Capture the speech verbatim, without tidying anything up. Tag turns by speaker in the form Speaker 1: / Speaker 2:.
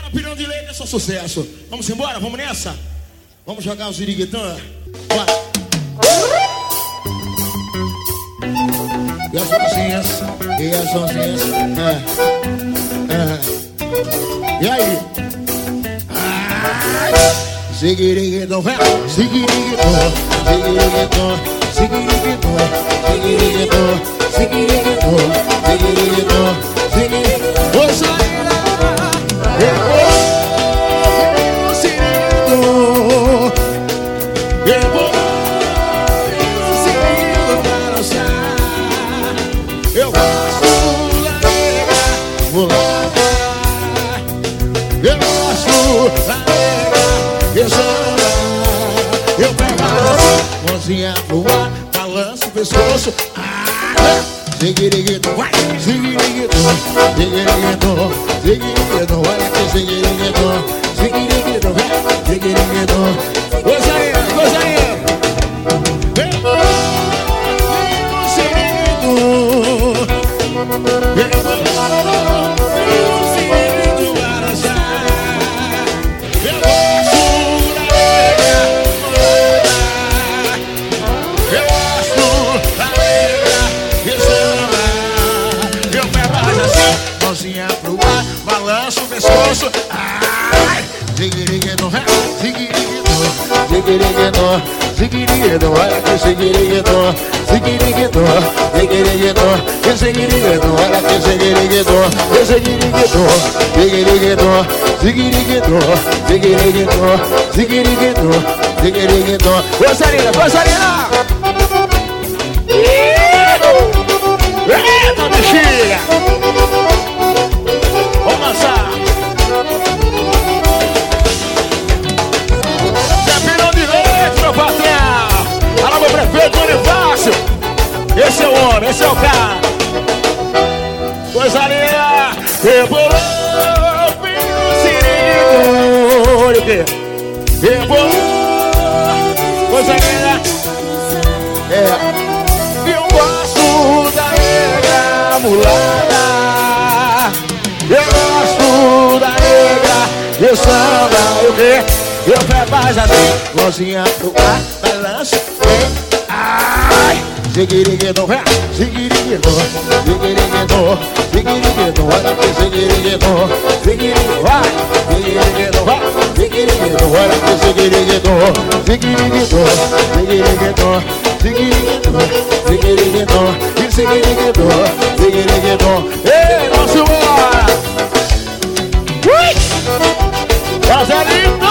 Speaker 1: Pirão de leite é só sucesso. Vamos embora, vamos nessa? Vamos jogar o ziriguitão? Bora. E as mãozinhas, e as mãozinhas, é, é. E aí? Ziguiriguitão, vem, ziguiriguitão, ziguiriguitão, ziguiriguitão, ziguiriguitão, ziguiriguitão, ziguiriguitão, ziguiriguitão. Pois aí, eu vou, ziguiriguitão, eu vou, ziguiriguitão, balançar. Eu gosto da nega, vou lá. Eu gosto da nega. Eu sou eu pego a mãozinha pro ar, balanço o pescoço. Ah, ziguiriguito, vai, ziguiriguito, ziguiriguito, ziguiriguito, olha aqui, ziguiriguito, ziguiriguito, vai, ziguiriguito. Coisa aí, coisa aí. Vem, ziguiriguito, vem, ziguiriguito, balançar. Eu gosto. Mãozinha pro ar, balança o pescoço. Ai, ziguiriguito, ziguiriguito, ziguiriguito, ziguiriguito, olha aqui, ziguiriguito, ziguiriguito, ziguiriguito, ziguiriguito, olha aqui, ziguiriguito, ziguiriguito, ziguiriguito, ziguiriguito, ziguiriguito, ziguiriguito, ziguiriguito. Gostarina, gostarina! Eita, bexiga! Vamos dançar! Zé Pirão de leite, meu patrão! Alô, meu prefeito Bonifácio! Esse é o homem, esse é o cara! Coisa linda! Rebolou, filho, sirico! Olha o quê? Rebolou! Coisa linda! É! Eu gosto da negra mulata. Eu gosto da negra de samba. O quê? Eu preparo assim, mãozinha pro ar, balanço, vem. Ai, ziguiriguito, vem, ziguiriguito, ziguiriguito, ziguiriguito, olha aqui, ziguiriguito, ziguiriguito, vai, ziguiriguito, vai, ziguiriguito, olha aqui, ziguiriguito, ziguiriguito, ziguiriguito, ziguiriguito, ziguiriguito, e ziguiriguito, ziguiriguito. Ei, vamos embora! Ui! Faz ali!